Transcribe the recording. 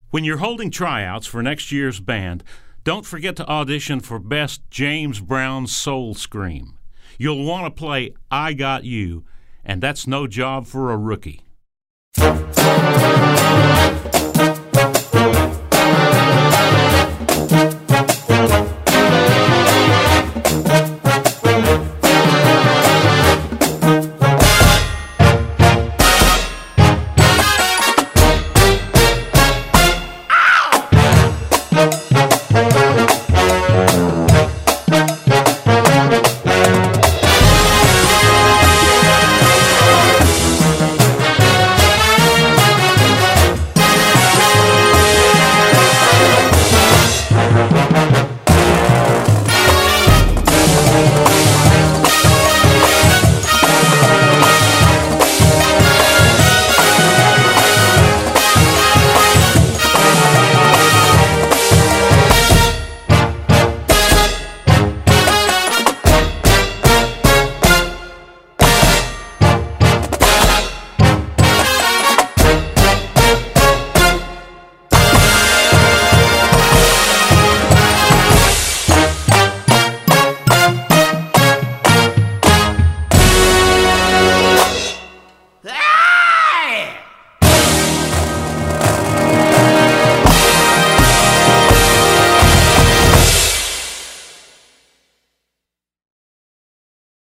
When you're holding tryouts for next year's band, don't forget to audition for Best James Brown Soul Scream. You'll want to play I Got You, and that's no job for a rookie.